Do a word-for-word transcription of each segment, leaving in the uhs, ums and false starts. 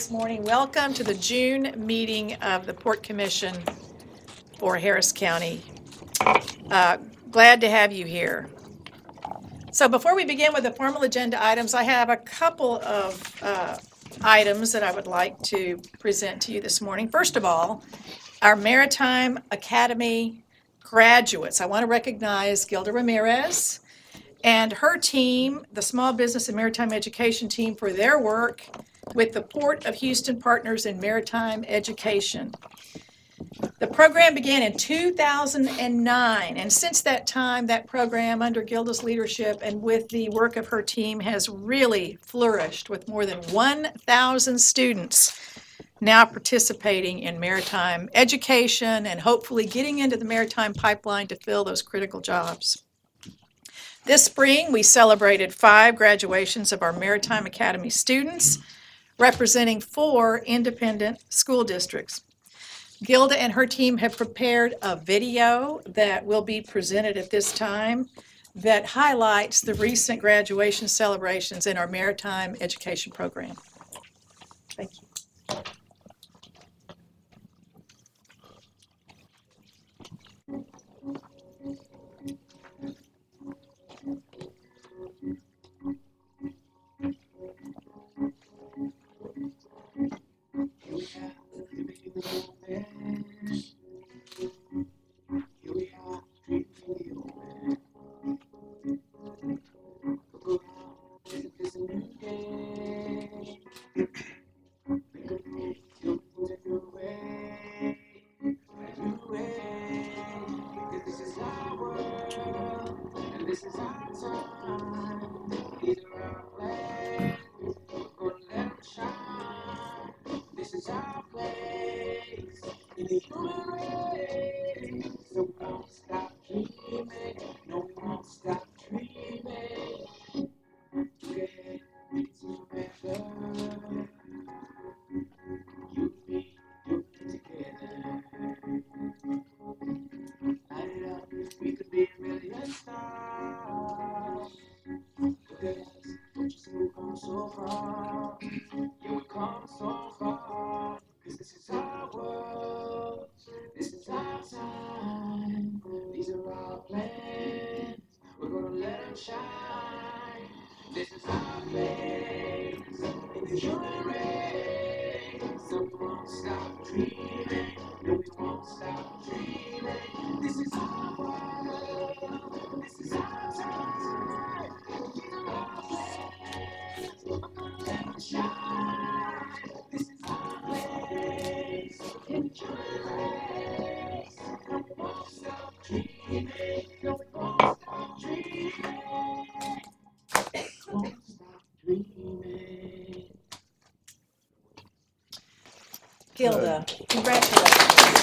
This morning. Welcome to the June meeting of the Port Commission for Harris County. Uh, glad to have you here. So before we begin with the formal agenda items, I have a couple of uh, items that I would like to present to you this morning. First of all, our Maritime Academy graduates. I want to recognize Gilda Ramirez and her team, the Small Business and Maritime Education team, for their work with the Port of Houston Partners in Maritime Education. The program began in two thousand nine, and since that time, that program, under Gilda's leadership and with the work of her team, has really flourished, with more than one thousand students now participating in maritime education and hopefully getting into the maritime pipeline to fill those critical jobs. This spring, we celebrated five graduations of our Maritime Academy students, representing four independent school districts. Gilda and her team have prepared a video that will be presented at this time that highlights the recent graduation celebrations in our maritime education program. Thank you. Gilda, congratulations.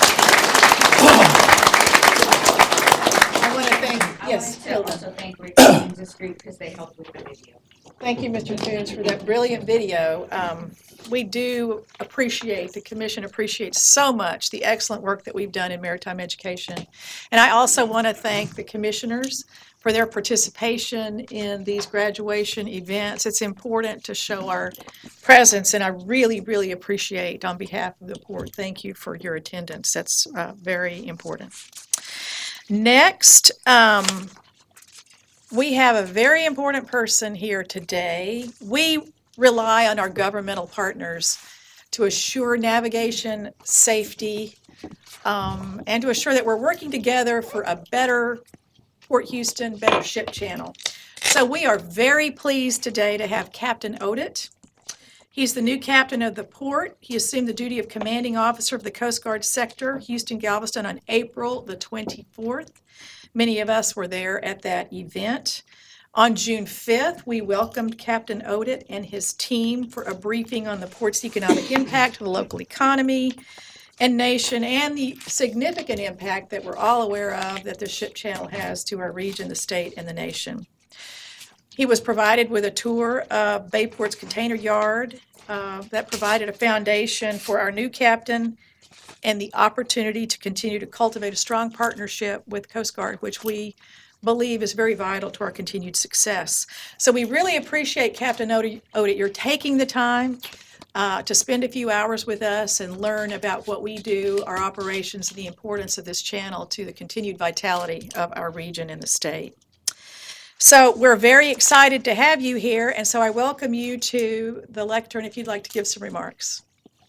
I want to thank, I yes, want to Gilda. also thank Rick and this group because they helped with the video. Thank you, Mister Coons, for that brilliant video. Um, we do appreciate, the commission appreciates so much the excellent work that we've done in maritime education. And I also want to thank the commissioners for their participation in these graduation events. It's important to show our presence, and I really, really appreciate, on behalf of the port, thank you for your attendance. That's uh, very important. Next, um, we have a very important person here today. We rely on our governmental partners to assure navigation safety um, and to assure that we're working together for a better Port Houston, better ship channel. So we are very pleased today to have Captain Odit. He's the new captain of the port. He assumed the duty of commanding officer of the Coast Guard sector, Houston Galveston, on April the twenty-fourth. Many of us were there at that event. On June fifth, we welcomed Captain Odit and his team for a briefing on the port's economic impact to the local economy and nation, and the significant impact that we're all aware of that the ship channel has to our region, the state, and the nation. He was provided with a tour of Bayport's container yard uh, that provided a foundation for our new captain and the opportunity to continue to cultivate a strong partnership with Coast Guard, which we believe is very vital to our continued success. So we really appreciate, Captain Odit, Odit, you're taking the time uh, to spend a few hours with us and learn about what we do, our operations, and the importance of this channel to the continued vitality of our region and the state. So we're very excited to have you here, and so I welcome you to the lectern if you'd like to give some remarks.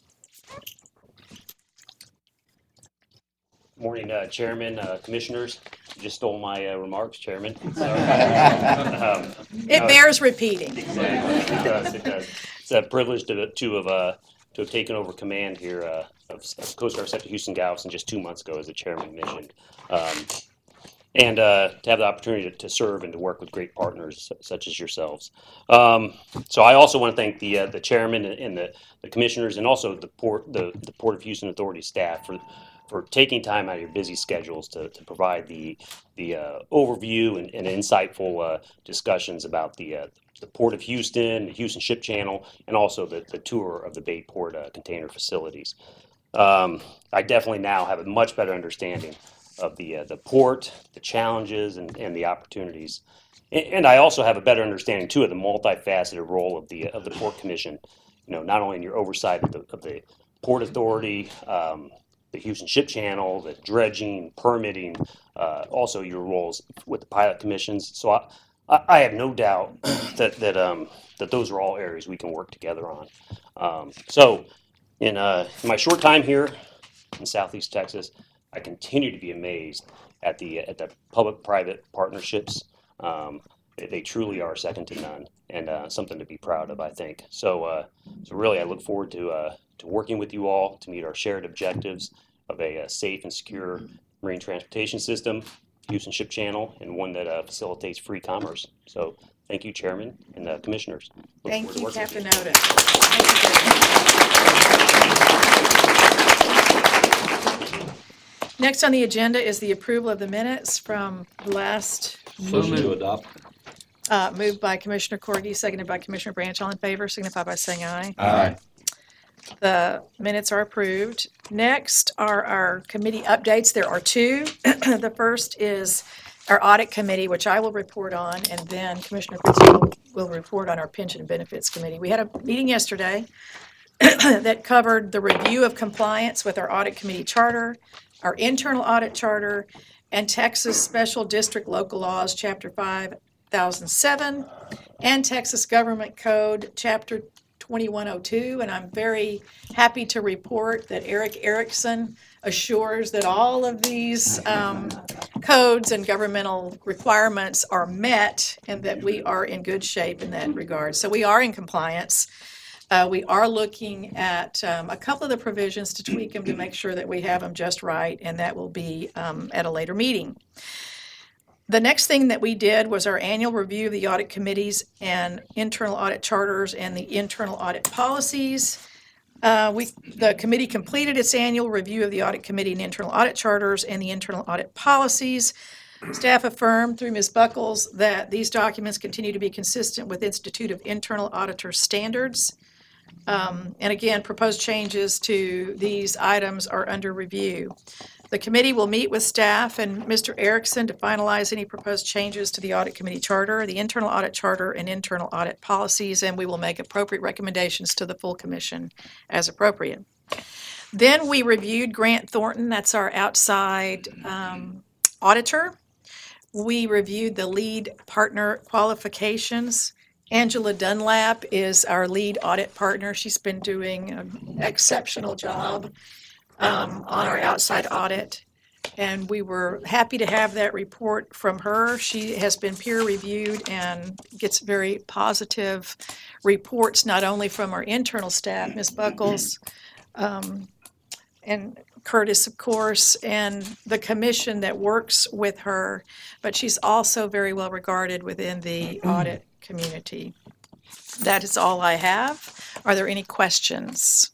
Morning, uh, Chairman, uh, Commissioners. You just stole my uh, remarks, Chairman. So, um, It no, bears repeating. Exactly. It does. It does. It's a privilege to to have uh, to have taken over command here uh, of, of Coast Guard Sector Houston Galveston just two months ago, as the Chairman mentioned, um, and uh, to have the opportunity to, to serve and to work with great partners such as yourselves. Um, so I also want to thank the uh, the Chairman and the, the Commissioners, and also the Port the, the Port of Houston Authority staff for. for taking time out of your busy schedules to, to provide the the uh, overview and, and insightful uh, discussions about the uh, the Port of Houston, the Houston Ship Channel, and also the, the tour of the Bayport uh, container facilities. Um, I definitely now have a much better understanding of the uh, the port, the challenges, and, and the opportunities. And, and I also have a better understanding too of the multifaceted role of the of the Port Commission. You know, not only in your oversight of the of the Port Authority, um, the Houston Ship Channel, the dredging, permitting, uh, also your roles with the pilot commissions. So I, I have no doubt that that um, that those are all areas we can work together on. Um, so in, uh, in my short time here in Southeast Texas, I continue to be amazed at the at the public-private partnerships. Um, they, they truly are second to none, and uh, something to be proud of, I think. So uh, so really, I look forward to. Uh, to working with you all to meet our shared objectives of a, a safe and secure marine transportation system, Houston Ship Channel, and one that uh, facilitates free commerce. So thank you, Chairman and uh, Commissioners. Look Thank you, forward to working Captain with Oden. Thank you very much. Next on the agenda is the approval of the minutes from the last Motion to adopt. uh, moved by Commissioner Cordy, seconded by Commissioner Branch. All in favor, signify by saying aye. Aye. The minutes are approved. Next are our committee updates. There are two. The first is our audit committee, which I will report on, and then Commissioner Fitzgerald will report on our pension and benefits committee. We had a meeting yesterday that covered the review of compliance with our audit committee charter, our internal audit charter, and Texas Special District Local Laws, Chapter five thousand seven, and Texas Government Code, Chapter twenty-one oh two, and I'm very happy to report that Eric Erickson assures that all of these um, codes and governmental requirements are met and that we are in good shape in that regard. So we are in compliance. Uh, we are looking at um, a couple of the provisions to tweak them to make sure that we have them just right, and that will be um, at a later meeting. The next thing that we did was our annual review of the audit committees and internal audit charters and the internal audit policies. Uh, we, the committee completed its annual review of the audit committee and internal audit charters and the internal audit policies. Staff affirmed through Miz Buckles that these documents continue to be consistent with Institute of Internal Auditor standards. Um, and again, proposed changes to these items are under review. The committee will meet with staff and Mister Erickson to finalize any proposed changes to the audit committee charter, the internal audit charter, and internal audit policies, and we will make appropriate recommendations to the full commission as appropriate. Then we reviewed Grant Thornton, that's our outside um, auditor. We reviewed the lead partner qualifications. Angela Dunlap is our lead audit partner. She's been doing an exceptional job um, on our outside audit, and we were happy to have that report from her. She has been peer reviewed and gets very positive reports, not only from our internal staff, Miz Buckles, um, and Curtis, of course, and the commission that works with her, but she's also very well regarded within the audit community. That is all I have. Are there any questions?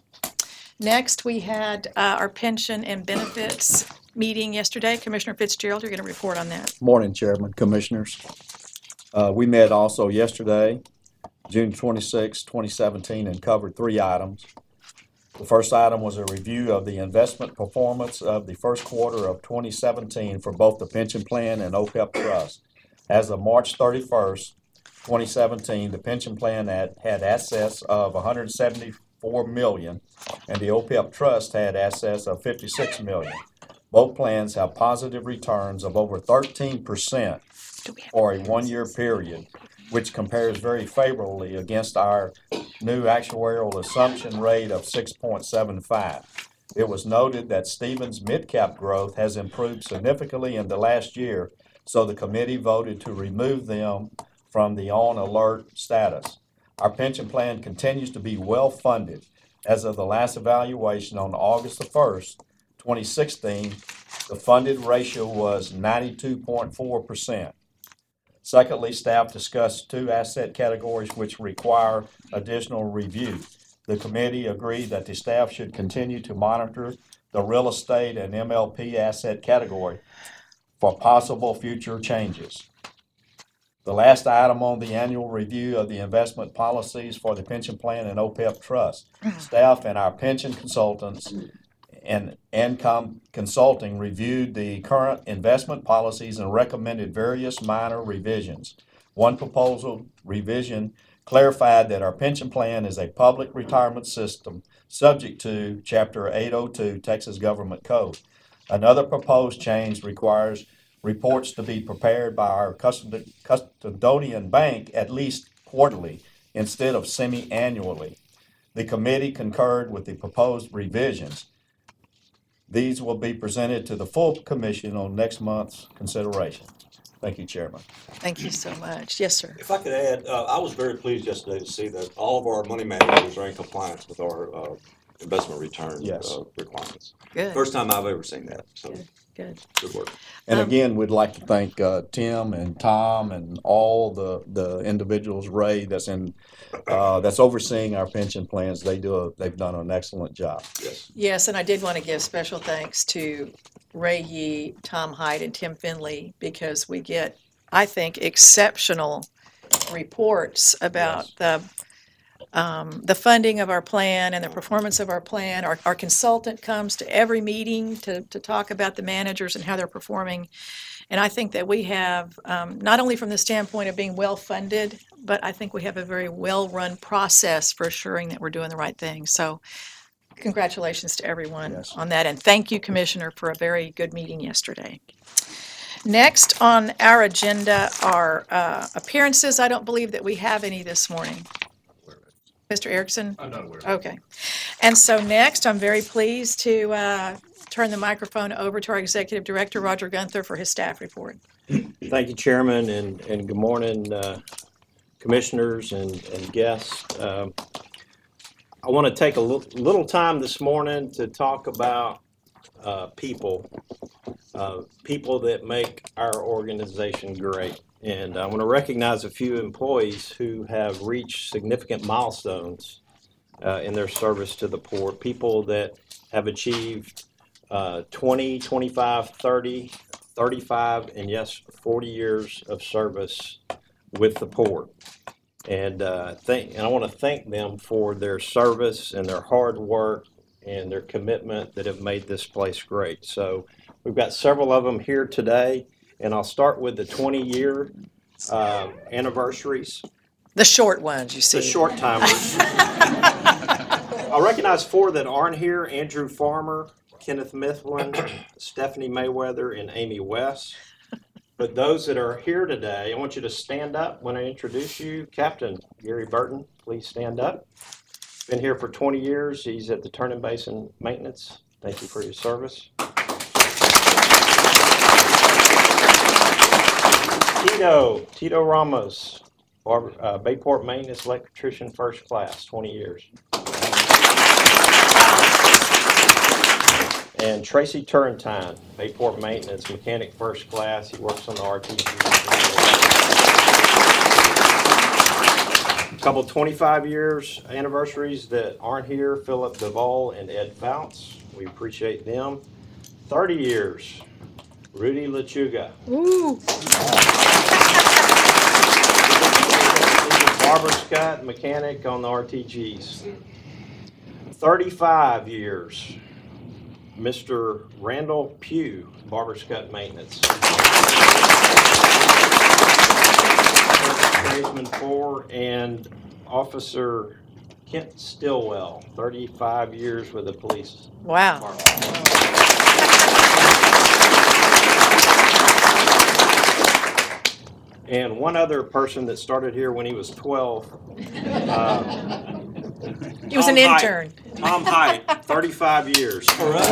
Next, we had uh, our pension and benefits meeting yesterday. Commissioner Fitzgerald, you're going to report on that. Morning, Chairman, Commissioners. Uh, we met also yesterday, June twenty-sixth, twenty seventeen, and covered three items. The first item was a review of the investment performance of the first quarter of twenty seventeen for both the pension plan and O P E B trust. As of March thirty-first, twenty seventeen, the pension plan had, had assets of one hundred seventy-four million dollars, and the O P E B trust had assets of fifty-six million dollars. Both plans have positive returns of over thirteen percent for a one-year period, which compares very favorably against our new actuarial assumption rate of six point seven five. It was noted that Stevens mid-cap growth has improved significantly in the last year, so the committee voted to remove them from the on alert status. Our pension plan continues to be well-funded. As of the last evaluation on August the first, twenty sixteen, the funded ratio was ninety-two point four percent. Secondly, staff discussed two asset categories which require additional review. The committee agreed that the staff should continue to monitor the real estate and M L P asset category for possible future changes. The last item on the annual review of the investment policies for the pension plan and O P E B trust. Staff and our pension consultants and Income Consulting reviewed the current investment policies and recommended various minor revisions. One proposal revision clarified that our pension plan is a public retirement system subject to Chapter eight oh two Texas Government Code. Another proposed change requires reports to be prepared by our custod- custodian bank at least quarterly instead of semi-annually. The committee concurred with the proposed revisions. These will be presented to the full commission on next month's consideration. Thank you, Chairman. Thank you so much. Yes, sir. If I could add, uh, I was very pleased yesterday to see that all of our money managers are in compliance with our uh, investment return Yes. uh, requirements. Good, First time I've ever seen that, so good. good work. And Um, again, we'd like to thank uh, Tim and Tom and all the, the individuals, Ray, that's in, uh, that's overseeing our pension plans. They do, a they've done an excellent job. Yes. Yes, and I did want to give special thanks to Ray Yee, Tom Hyde, and Tim Finley, because we get, I think, exceptional reports about the um, the funding of our plan and the performance of our plan. Our, our consultant comes to every meeting to, to talk about the managers and how they're performing. And I think that we have, um, not only from the standpoint of being well-funded, but I think we have a very well-run process for assuring that we're doing the right thing. So congratulations to everyone Yes. on that. And thank you, Commissioner, for a very good meeting yesterday. Next on our agenda are uh, appearances. I don't believe that we have any this morning. Mister Erickson? I'm not aware of it. Okay. And so next, I'm very pleased to uh, turn the microphone over to our Executive Director, Roger Gunther, for his staff report. Thank you, Chairman, and, and good morning, uh, Commissioners and, and guests. Um, I want to take a little, little time this morning to talk about uh, people, uh, people that make our organization great. And I want to recognize a few employees who have reached significant milestones uh, in their service to the port, people that have achieved uh, twenty, twenty-five, thirty, thirty-five, and yes, forty years of service with the port. And, uh, thank, and I want to thank them for their service and their hard work and their commitment that have made this place great. So we've got several of them here today, and I'll start with the twenty-year uh, anniversaries, The short ones, you see. the short timers. I'll recognize four that aren't here: Andrew Farmer, Kenneth Mifflin, Stephanie Mayweather, and Amy West. But those that are here today, I want you to stand up when I introduce you. Captain Gary Burton, please stand up. Been here for twenty years. He's at the Turning Basin Maintenance. Thank you for your service. Tito, Tito Ramos, Barber, uh, Bayport Maintenance Electrician First Class, twenty years. And Tracy Turrentine, Bayport Maintenance Mechanic First Class. He works on the R T G. A couple twenty-five years anniversaries that aren't here: Philip Duvall and Ed Founts. We appreciate them. thirty years, Rudy Lechuga. Ooh. Barber Scott, mechanic on the R T Gs. thirty-five years, Mister Randall Pugh, Barber Scott Maintenance. tradesman four, and Officer Kent Stillwell, thirty-five years with the police Wow. department. And one other person that started here when he was twelve. uh, He was an Tom Height. intern. Tom Height, thirty-five years.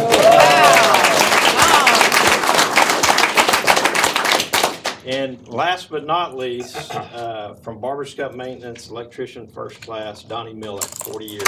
And last but not least, uh, from Barber's Cup Maintenance, electrician first class, Donnie Millett, forty years.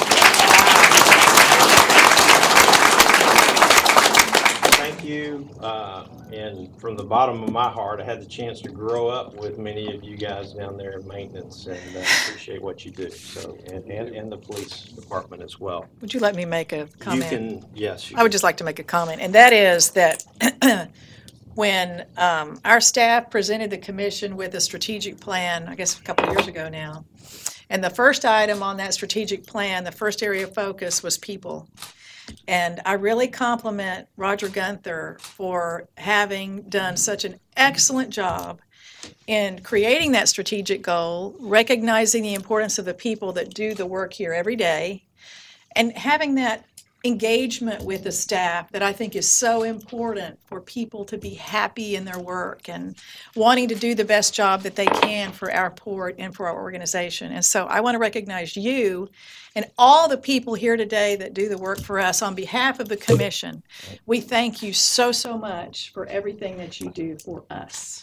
Thank you, uh, and from the bottom of my heart, I had the chance to grow up with many of you guys down there in maintenance, and uh, appreciate what you do. So, and, and, and the police department as well. Would you let me make a You comment? can, yes. You I would just like to make a comment, and that is that when um, our staff presented the commission with a strategic plan, I guess a couple of years ago now, and the first item on that strategic plan, the first area of focus was people. And I really compliment Roger Gunther for having done such an excellent job in creating that strategic goal, recognizing the importance of the people that do the work here every day, and having that engagement with the staff that I think is so important for people to be happy in their work and wanting to do the best job that they can for our port and for our organization. And so I want to recognize you and all the people here today that do the work for us on behalf of the commission. We thank you so, so much for everything that you do for us.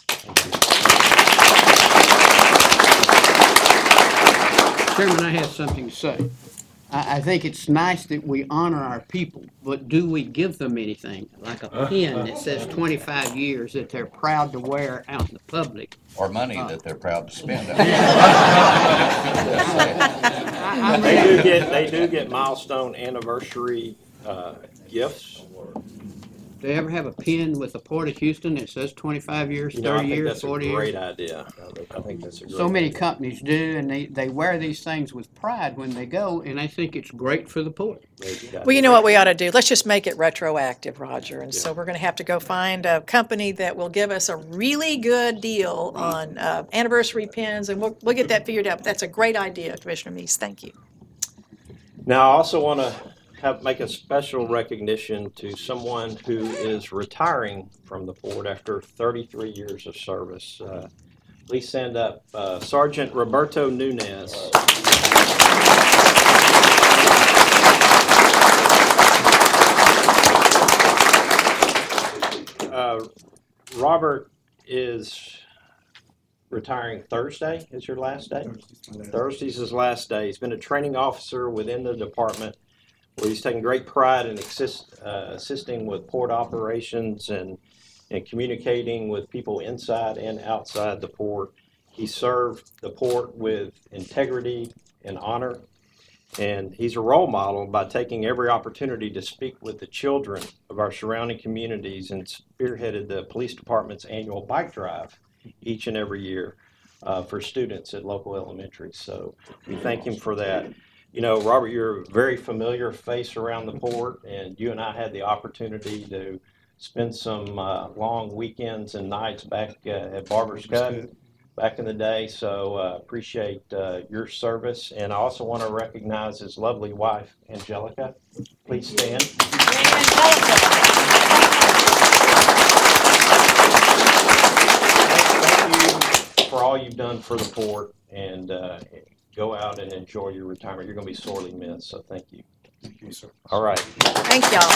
Chairman, I have something to say. I, I think it's nice that we honor our people, but do we give them anything? Like a pin that says twenty-five years that they're proud to wear out in the public. Or money that they're proud to spend. I- I They mean, do get, they do get milestone anniversary uh, gifts. do they ever have a pin with the Port of Houston that says twenty-five years, You know, I thirty think years, that's a forty great years? idea. I think- I think that's a great. So many idea. companies do, and they, they wear these things with pride when they go, and I think it's great for the port. Well, you know what we ought to do? Let's just make it retroactive, Roger. And so we're going to have to go find a company that will give us a really good deal on uh, anniversary pins, and we'll, we'll get that figured out. But that's a great idea, Commissioner Meese. Thank you. Now, I also want to have, make a special recognition to someone who is retiring from the port after thirty-three years of service. Uh, Please stand up, uh, Sergeant Roberto Nunez. Uh, Robert is retiring Thursday, is your last day? Thursday's his last day. He's been a training officer within the department where he's taken great pride in assist, uh, assisting with port operations and, and communicating with people inside and outside the port. He served the port with integrity and honor, and he's a role model by taking every opportunity to speak with the children of our surrounding communities, and spearheaded the police department's annual bike drive each and every year uh, for students at local elementaries. So we thank him for that. You know, Robert, you're a very familiar face around the port, and you and I had the opportunity to spend some uh, long weekends and nights back uh, at Barber's Cup back in the day. So uh, appreciate uh, your service, and I also want to recognize his lovely wife, Angelica. Please stand. Thank you for all you've done for the port, and uh, go out and enjoy your retirement. You're going to be sorely missed, so thank you. Thank you, sir. All right. Thank y'all.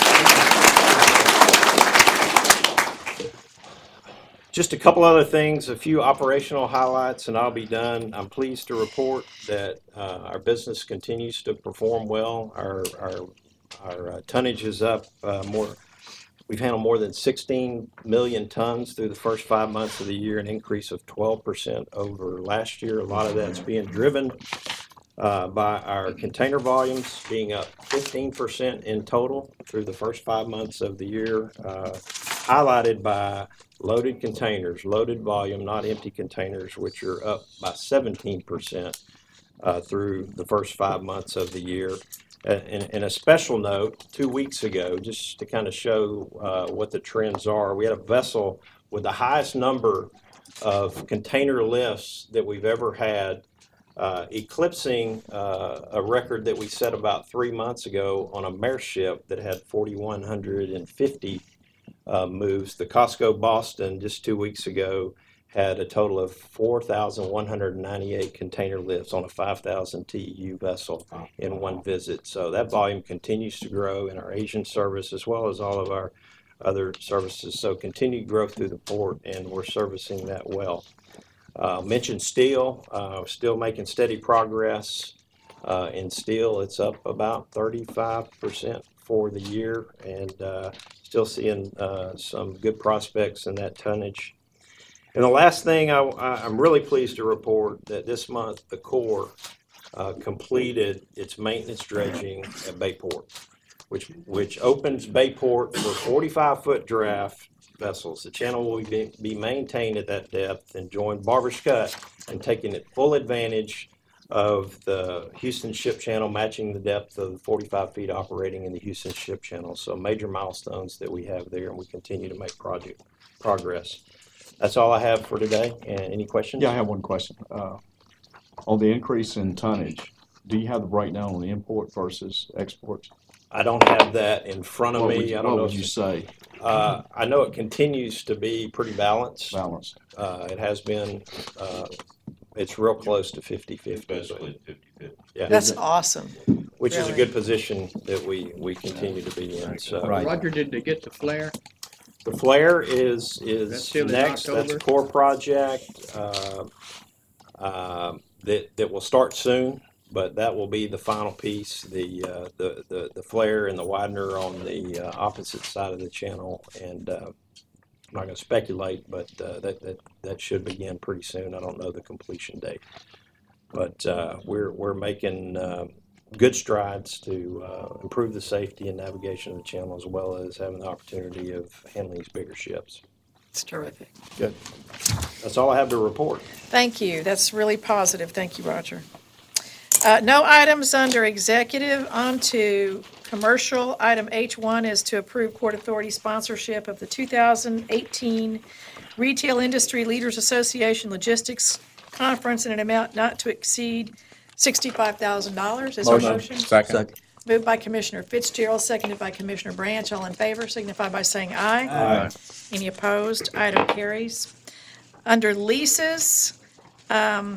Just a couple other things, a few operational highlights, and I'll be done. I'm pleased to report that uh, our business continues to perform well. Our our, our uh, tonnage is up uh, more. We've handled more than sixteen million tons through the first five months of the year, an increase of twelve percent over last year. A lot of that's being driven uh, by our container volumes being up fifteen percent in total through the first five months of the year, uh, highlighted by loaded containers, loaded volume, not empty containers, which are up by seventeen percent uh, through the first five months of the year. And, and a special note, two weeks ago, just to kind of show uh, what the trends are, we had a vessel with the highest number of container lifts that we've ever had, uh, eclipsing uh, a record that we set about three months ago on a Maersk ship that had four thousand one hundred fifty uh, moves. The Costco Boston just two weeks ago had a total of four thousand one hundred ninety-eight container lifts on a five thousand T E U vessel in one visit. So that volume continues to grow in our Asian service as well as all of our other services. So continued growth through the port, and we're servicing that well. Uh, mentioned steel, uh, still making steady progress. Uh, in steel, it's up about thirty-five percent for the year, and uh, still seeing uh, some good prospects in that tonnage. And the last thing, I, I- I'm really pleased to report that this month, the Corps uh, completed its maintenance dredging at Bayport, which, which opens Bayport for forty-five foot draft vessels. The channel will be, be maintained at that depth and join Barber's Cut and taking it full advantage of the Houston Ship Channel, matching the depth of forty-five feet operating in the Houston Ship Channel. So major milestones that we have there, and we continue to make project progress. That's all I have for today. And any questions? Yeah, I have one question. Uh, On the increase in tonnage, do you have the breakdown on the import versus exports? I don't have that in front of What would me. you- I don't What know. would if- you say, Uh, I know it continues to be pretty balanced. balance? Uh, it has been, uh, it's real close to fifty-fifty. Basically fifty-fifty. Yeah, That's awesome. which is a really. good position that we, we continue to be in, so. Right. Roger, did they get the flare? The flare is, That's is still in next, that's a October? core project, uh, uh, that, that will start soon, but that will be the final piece, the, uh, the, the, the flare and the widener on the uh, opposite side of the channel, and, uh, I'm not gonna speculate, but, uh, that, that, that should begin pretty soon, I don't know the completion date. But, uh, we're, we're making, uh, good strides to uh, improve the safety and navigation of the channel, as well as having the opportunity of handling these bigger ships. It's terrific. Good. That's all I have to report. Thank you. That's really positive. Thank you, Roger. Uh, No items under executive. On to commercial. Item H one is to approve Port Authority sponsorship of the two thousand eighteen Retail Industry Leaders Association Logistics Conference in an amount not to exceed sixty-five thousand dollars. Is there a motion? Second. Moved by Commissioner Fitzgerald, seconded by Commissioner Branch. All in favor signify by saying aye. Aye. Any opposed? Item carries. Under leases, um,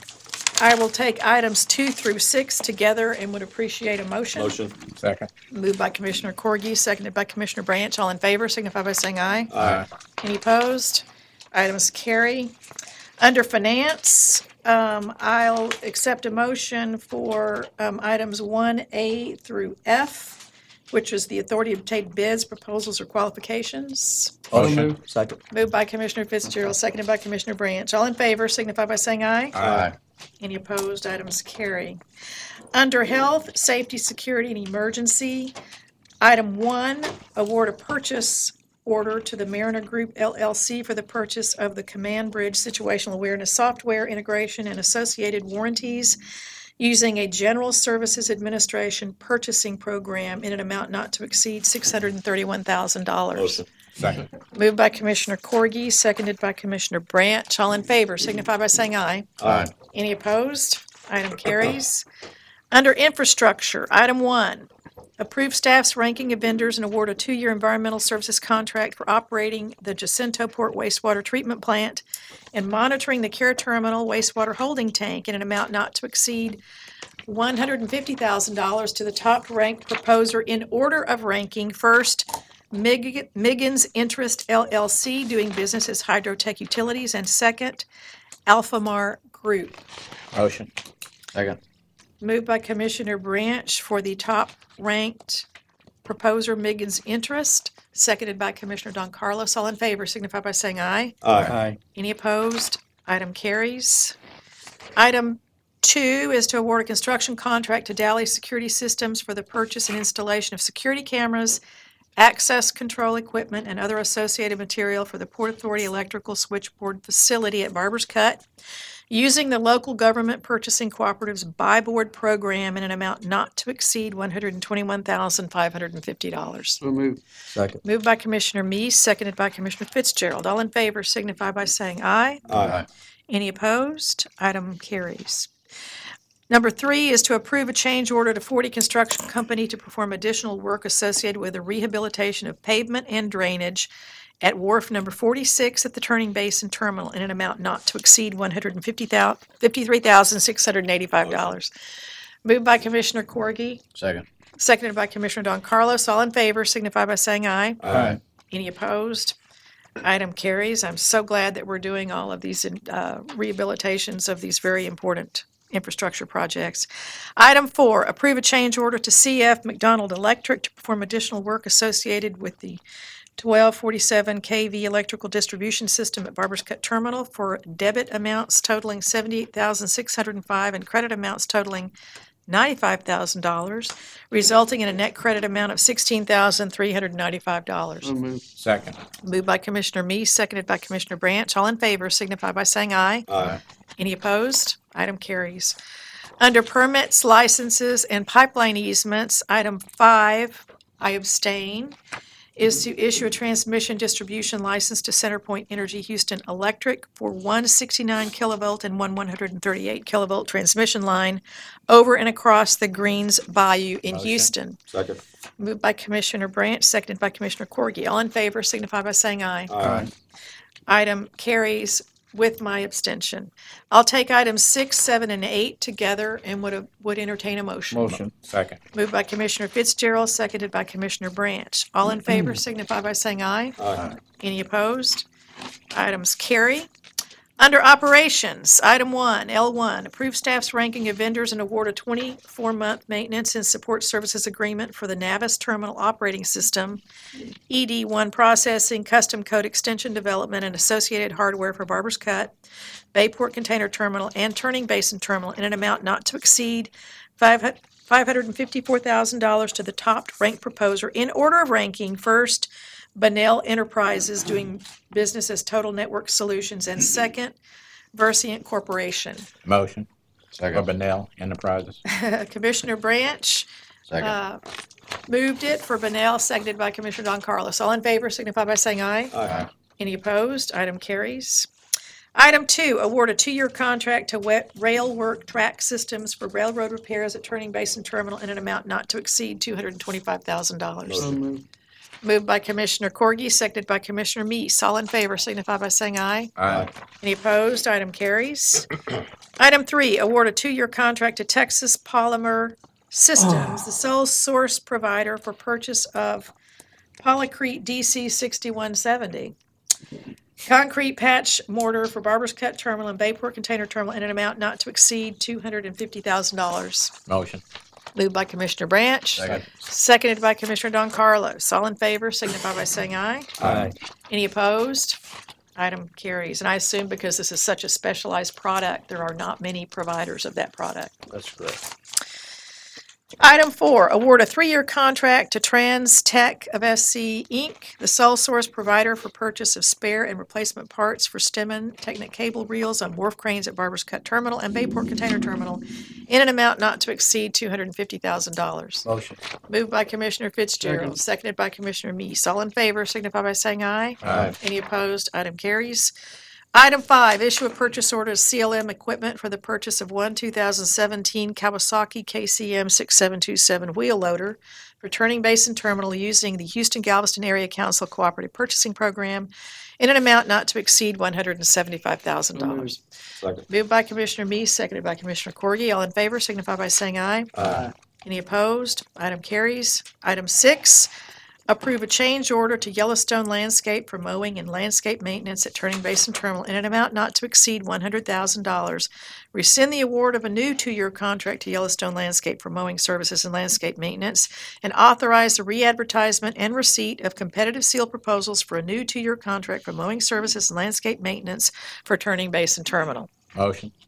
I will take items two through six together and would appreciate a motion. Motion. Second. Moved by Commissioner Corgi, seconded by Commissioner Branch. All in favor signify by saying aye. Aye. Any opposed? Items carry. Under finance, um, I'll accept a motion for um, items one A through F, which is the authority to obtain bids, proposals, or qualifications. Motion. Second. Moved by Commissioner Fitzgerald, seconded by Commissioner Branch. All in favor signify by saying aye. Aye. Any opposed? Items carry. Under health, safety, security, and emergency, item one, award a purchase order to the Mariner Group L L C for the purchase of the Command Bridge Situational Awareness Software integration and associated warranties using a General Services Administration purchasing program in an amount not to exceed six hundred thirty-one thousand dollars. Motion. Second. Moved by Commissioner Corgi, seconded by Commissioner Branch. All in favor signify by saying aye. Aye. Any opposed? Item carries. Under infrastructure, item one, approve staff's ranking of vendors and award a two-year environmental services contract for operating the Jacinto Port wastewater treatment plant and monitoring the Care Terminal wastewater holding tank in an amount not to exceed one hundred fifty thousand dollars to the top-ranked proposer in order of ranking. First, Mig- Miggins Interest L L C, doing business as Hydrotech Utilities, and second, Alphamar Group. Motion. Second. Moved by Commissioner Branch for the top-ranked proposer, Miggins Interest, seconded by Commissioner Don Carlos. All in favor signify by saying aye. Aye. Aye. Any opposed? Item carries. Item two is to award a construction contract to Dally Security Systems for the purchase and installation of security cameras, access control equipment, and other associated material for the Port Authority electrical switchboard facility at Barber's Cut. using the local government purchasing cooperative's buy board program in an amount not to exceed one hundred twenty-one thousand five hundred fifty dollars. So moved. Second. Moved by Commissioner Meese, seconded by Commissioner Fitzgerald. All in favor signify by saying aye. Aye. Any opposed? Item carries. Number three is to approve a change order to Forty Construction Company to perform additional work associated with the rehabilitation of pavement and drainage at wharf number forty-six at the Turning Basin Terminal in an amount not to exceed one hundred fifty-three thousand six hundred eighty-five dollars. Moved by Commissioner Corgi, Second. seconded by Commissioner Don Carlos. All in favor signify by saying aye. Aye. Any opposed? Item carries. I'm so glad that we're doing all of these uh, rehabilitations of these very important infrastructure projects. Item four, approve a change order to C F McDonald Electric to perform additional work associated with the twelve forty-seven K V electrical distribution system at Barbers Cut Terminal for debit amounts totaling seventy-eight thousand six hundred five dollars and credit amounts totaling ninety-five thousand dollars, resulting in a net credit amount of sixteen thousand three hundred ninety-five dollars. So moved. Second. Moved by Commissioner Meese, seconded by Commissioner Branch. All in favor signify by saying aye. Aye. Any opposed? Item carries. Under permits, licenses, and pipeline easements, item five, I abstain, is to issue a transmission distribution license to CenterPoint Energy Houston Electric for one sixty-nine kilovolt and one one hundred thirty-eight kilovolt transmission line over and across the Greens Bayou in Motion. Houston. Second. Moved by Commissioner Branch, seconded by Commissioner Corgi. All in favor signify by saying aye. Aye. Item carries with my abstention. I'll take items six, seven, and eight together and would, would entertain a motion. Motion. Second. Moved by Commissioner Fitzgerald, seconded by Commissioner Branch. All in favor signify by saying aye. Aye. Any opposed? Items carry. Under operations, item one, L one, approve staff's ranking of vendors and award a twenty-four month maintenance and support services agreement for the Navis Terminal Operating System, E D one processing, custom code extension development, and associated hardware for Barbers Cut, Bayport Container Terminal, and Turning Basin Terminal in an amount not to exceed five hundred fifty-four thousand dollars to the top ranked proposer in order of ranking. First, Bunnell Enterprises doing business as Total Network Solutions, and second, Versiant Corporation. Motion. Second. Bunnell Enterprises. Commissioner Branch Second. uh, moved it for Bunnell, seconded by Commissioner Don Carlos. All in favor signify by saying aye. Aye. Any opposed? Item carries. Item two, award a two-year contract to Wet Rail Work Track Systems for railroad repairs at Turning Basin Terminal in an amount not to exceed two hundred twenty-five thousand dollars. So moved. Moved by Commissioner Corgi, seconded by Commissioner Meese. All in favor signify by saying aye. Aye. Any opposed? Item carries. Item three, award a two-year contract to Texas Polymer Systems, the sole source provider for purchase of Polycrete D C sixty-one seventy. Concrete patch mortar for Barbers Cut Terminal and Bayport Container Terminal in an amount not to exceed two hundred fifty thousand dollars. Motion. Moved by Commissioner Branch. Second. Seconded by Commissioner Don Carlos. All in favor signify by saying aye. Aye. Any opposed? Item carries. And I assume because this is such a specialized product, there are not many providers of that product. That's correct. Item four, award a three-year contract to Trans Tech of S C Incorporated, the sole source provider for purchase of spare and replacement parts for Stemmen Technic cable reels on wharf cranes at Barbers Cut Terminal and Bayport Container Terminal in an amount not to exceed two hundred fifty thousand dollars. Motion. Moved by Commissioner Fitzgerald, seconded by Commissioner Meese. All in favor signify by saying aye. Aye. Any opposed? Item carries. Item five, issue a purchase order to C L M Equipment for the purchase of one two thousand seventeen Kawasaki K C M six seven two seven wheel loader for Turning Basin Terminal using the Houston Galveston Area Council Cooperative Purchasing Program in an amount not to exceed one hundred seventy-five thousand dollars. Second. Moved by Commissioner Meese, seconded by Commissioner Corgi. All in favor signify by saying aye. Aye. Any opposed? Item carries. Item six, approve a change order to Yellowstone Landscape for mowing and landscape maintenance at Turning Basin Terminal in an amount not to exceed one hundred thousand dollars. Rescind the award of a new two-year contract to Yellowstone Landscape for mowing services and landscape maintenance, and authorize the re-advertisement and receipt of competitive seal proposals for a new two-year contract for mowing services and landscape maintenance for Turning Basin Terminal. Motion.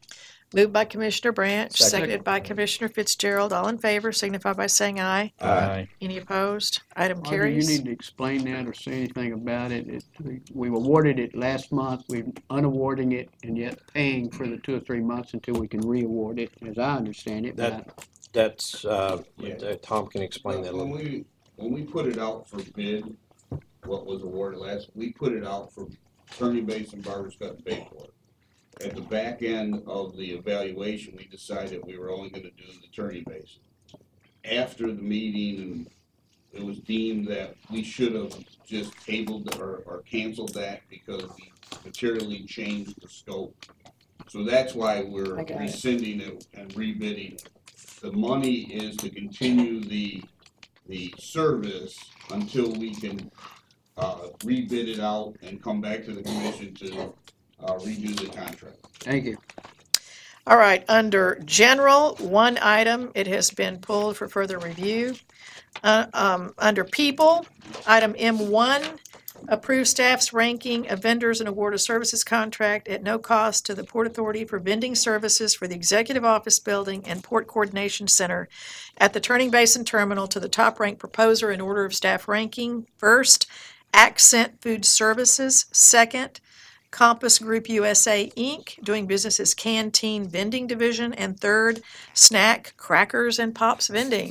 Moved by Commissioner Branch, Second. seconded by Commissioner Fitzgerald. All in favor signify by saying aye. Aye. Any opposed? Item Audrey, you carries. need to explain that or say anything about it. It, we- we awarded it last month, we're unawarding it and yet paying for the two or three months until we can re-award it, as I understand it. but That- That's, uh, Yeah. uh, Tom can explain that a When little. we, when we put it out for bid, what was awarded last, we put it out for Turning Basin, Barber's Cut, and Bayport. At the back end of the evaluation, we decided we were only gonna do the Turning Basin. After the meeting, and it was deemed that we should have just tabled or, or canceled that because we materially changed the scope. So that's why we're I got it. rescinding it and rebidding it. The money is to continue the, the service until we can, uh, rebid it out and come back to the commission to, uh, redo the contract. Thank you. All right, under general, one item, it has been pulled for further review. Uh, um, under people, item M one, approve staff's ranking of vendors and award a services contract at no cost to the Port Authority for vending services for the Executive Office Building and Port Coordination Center at the Turning Basin Terminal to the top-ranked proposer in order of staff ranking. First, Accent Food Services. Second, Compass Group U S A, Incorporated, doing business as Canteen Vending Division. And third, Snack, Crackers, and Pops Vending.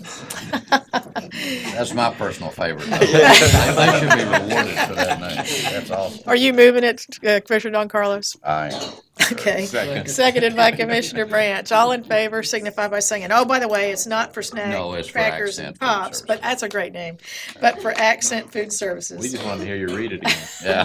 That's my personal favorite. though. They they should be rewarded for that name. That's awesome. Are you moving it, uh, Commissioner Don Carlos? I am. Okay. Second. Seconded by Commissioner Branch. All in favor signify by saying, oh, by the way, it's not for Snack, No, it's for Crackers, and Accent Food Pops, but Services. that's a great name, but for Accent Food Services. We just wanted to hear you read it again.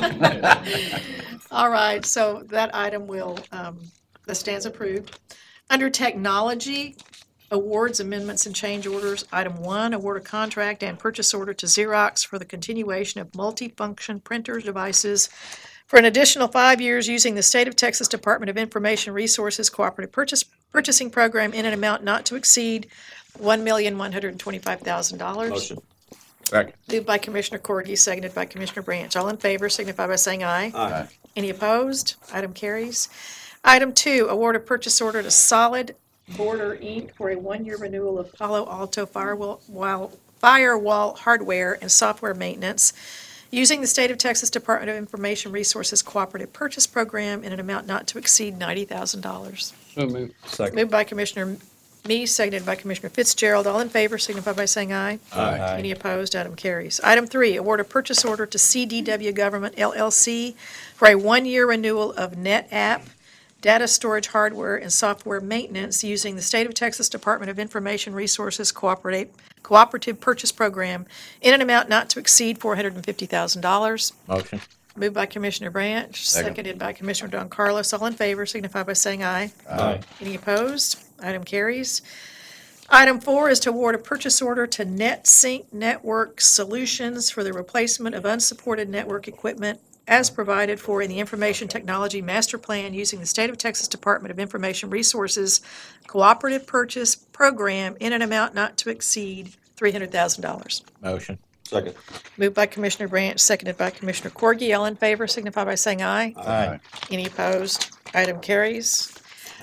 Yeah. All right, so that item will, um, that stands approved. Under technology, awards, amendments, and change orders, item one, award a contract and purchase order to Xerox for the continuation of multifunction printer devices for an additional five years using the State of Texas Department of Information Resources Cooperative Purchase, Purchasing Program in an amount not to exceed one million, one hundred and twenty-five thousand dollars. Motion. Second. Moved by Commissioner Corgi, seconded by Commissioner Branch. All in favor signify by saying aye. Aye. Any opposed? Item carries. Item two, award a purchase order to Solid Border Incorporated for a one-year renewal of Palo Alto firewall, while- firewall hardware and software maintenance using the State of Texas Department of Information Resources Cooperative Purchase Program in an amount not to exceed ninety thousand dollars. So moved. Second. Moved by Commissioner Me, seconded by Commissioner Fitzgerald. All in favor signify by saying aye. Aye. Any opposed? Item carries. Item three, award a purchase order to C D W Government L L C for a one-year renewal of NetApp data storage hardware and software maintenance using the State of Texas Department of Information Resources Cooperative, Cooperative Purchase Program in an amount not to exceed four hundred fifty thousand dollars. Motion. Moved by Commissioner Branch, Second. seconded by Commissioner Don Carlos. All in favor signify by saying aye. Aye. Any opposed? Item carries. Item four is to award a purchase order to NetSync Network Solutions for the replacement of unsupported network equipment as provided for in the Information Technology Master Plan using the State of Texas Department of Information Resources Cooperative Purchase Program in an amount not to exceed three hundred thousand dollars. Motion. Second. Moved by Commissioner Branch, seconded by Commissioner Corgi. All in favor signify by saying aye. Aye. Any opposed? Item carries.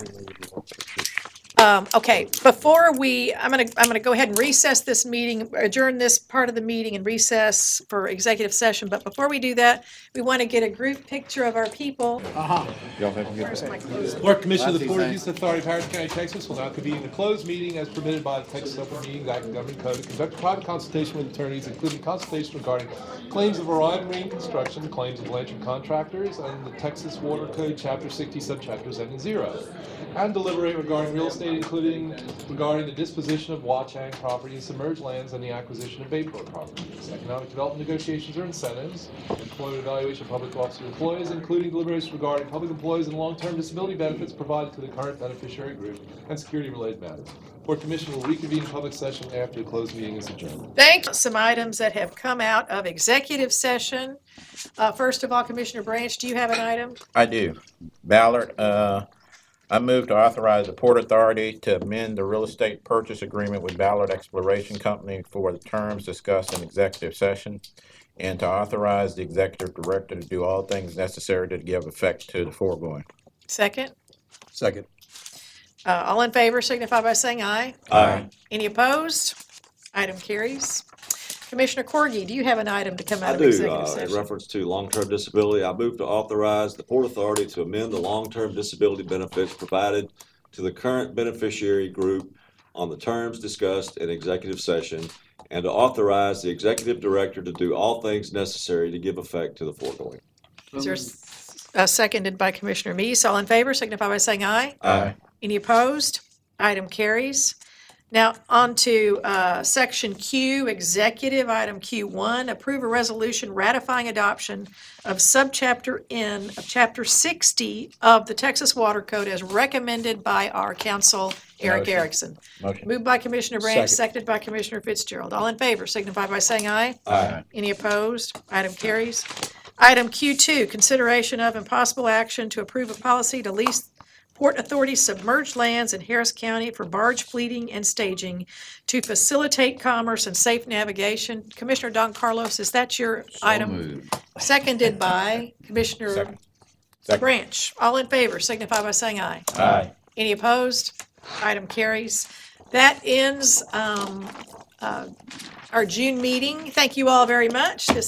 Um, okay, before we, I'm gonna, I'm gonna go ahead and recess this meeting, adjourn this part of the meeting and recess for executive session. But before we do that, we want to get a group picture of our people. Uh-huh. Y'all have a good Where's my clothes? Board Commissioner of the Port of Houston Authority of Harris County, Texas will now convene a closed meeting as permitted by the Texas Open Meetings Act and Government Code to conduct private consultation with attorneys, including consultation regarding claims of Orion Marine Construction, claims of Blanchard Contractors, and the Texas Water Code, Chapter sixty, Subchapter seventy, and deliberate regarding real estate, including regarding the disposition of Watchung property and submerged lands and the acquisition of Bayport properties, economic development negotiations or incentives, employment evaluation of public officer employees, including deliberations regarding public employees and long-term disability benefits provided to the current beneficiary group, and security-related matters. Board Commission will reconvene public session after the closed meeting is adjourned. Thank you. Some items that have come out of executive session. Uh, first of all, Commissioner Branch, do you have an item? I do. Ballard, uh, I move to authorize the Port Authority to amend the real estate purchase agreement with Ballard Exploration Company for the terms discussed in executive session, and to authorize the executive director to do all things necessary to give effect to the foregoing. Second? Second. Uh, all in favor signify by saying aye. Aye. Any opposed? Item carries. Commissioner Corgi, do you have an item to come out I of do, executive uh, in session? reference to long-term disability, I move to authorize the Port Authority to amend the long-term disability benefits provided to the current beneficiary group on the terms discussed in executive session, and to authorize the executive director to do all things necessary to give effect to the foregoing. Is there s- uh, seconded by Commissioner Meese? All in favor signify by saying aye. Aye. Any opposed? Item carries. Now, on to uh, Section Q, Executive, Item Q one, approve a resolution ratifying adoption of Subchapter N of Chapter sixty of the Texas Water Code as recommended by our counsel, Eric Motion. Erickson. Motion. Moved by Commissioner Branch, Second. seconded by Commissioner Fitzgerald. All in favor signify by saying aye. Aye. Any opposed? Item carries. Item Q two, consideration of and possible action to approve a policy to lease Port Authority submerged lands in Harris County for barge fleeting and staging to facilitate commerce and safe navigation. Commissioner Don Carlos, is that your item? moved. Seconded by Commissioner Second. Second. Branch. All in favor signify by saying aye. Aye. Any opposed? Item carries. That ends um, uh, our June meeting. Thank you all very much. This